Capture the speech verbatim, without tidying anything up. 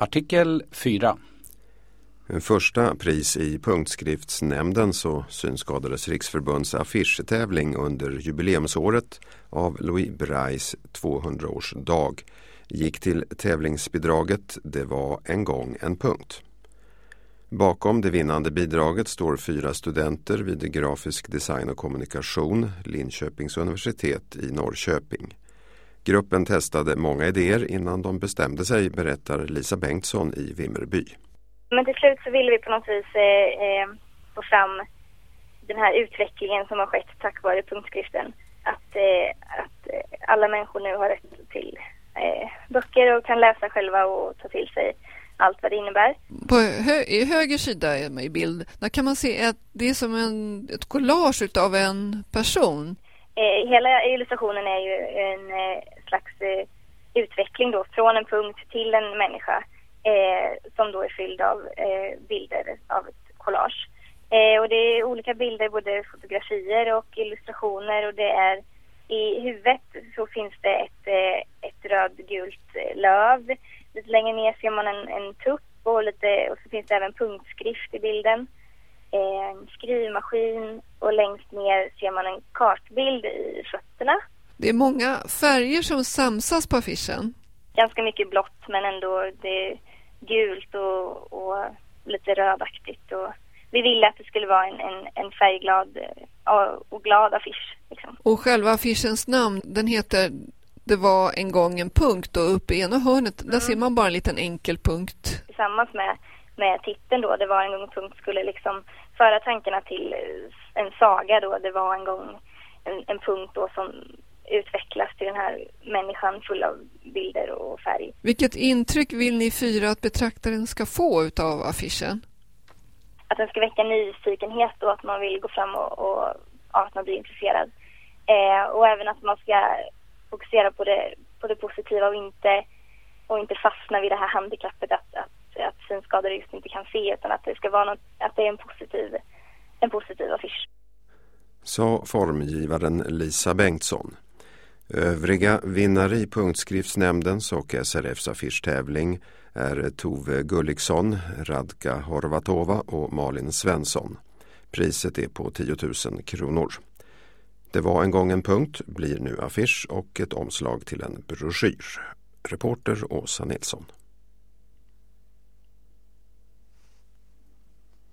Artikel fyra. Första pris i punktskriftsnämnden så Synskadades riksförbunds affischtävling under jubileumsåret av Louis Brailles tvåhundraårsdag gick till tävlingsbidraget Det var en gång en punkt. Bakom det vinnande bidraget står fyra studenter vid grafisk design och kommunikation, Linköpings universitet i Norrköping. Gruppen testade många idéer innan de bestämde sig, berättar Lisa Bengtsson i Vimmerby. Men till slut så ville vi på något vis eh, få fram den här utvecklingen som har skett tack vare punktskriften. Att, eh, att alla människor nu har rätt till eh, böcker och kan läsa själva och ta till sig allt vad det innebär. På hö- i höger sida i bild, där kan man se att det är som en, ett collage av en person. Eh, hela illustrationen är ju en eh, slags eh, utveckling då, från en punkt till en människa. Eh, som då är fylld av eh, bilder av ett collage. Eh, och det är olika bilder, både fotografier och illustrationer, och det är i huvudet så finns det ett, eh, ett rödgult löv. Lite längre ner ser man en, en tupp och, lite, och så finns det även punktskrift i bilden. Eh, en skrivmaskin, och längst ner ser man en kartbild i fötterna. Det är många färger som samsas på affischen. Ganska mycket blått, men ändå det är gult och, och lite rödaktigt. Och vi ville att det skulle vara en, en, en färgglad och glad affisch. Liksom. Och själva affischens namn, den heter Det var en gång en punkt, och uppe i ena hörnet, där mm. ser man bara en liten enkel punkt. Tillsammans med, med titeln då, Det var en gång en punkt, skulle liksom föra tankarna till en saga då. Det var en gång en, en punkt då som utvecklas till den här människan full av bilder och färg. Vilket intryck vill ni fyra att betraktaren ska få utav affischen? Att den ska väcka nyfikenhet och att man vill gå fram och, och att man blir intresserad. Eh, och även att man ska fokusera på det, på det positiva och inte, och inte fastna vid det här handikappet att, att, att synskadade just inte kan se, utan att det ska vara något, att det är en positiv, en positiv affisch. Sa formgivaren Lisa Bengtsson. Övriga vinnare i punktskriftsnämndens och S R F:s affischtävling är Tove Gulliksson, Radka Horvatova och Malin Svensson. Priset är på tio tusen kronor. Det var en gång en punkt, blir nu affisch och ett omslag till en broschyr. Reporter Åsa Nilsson.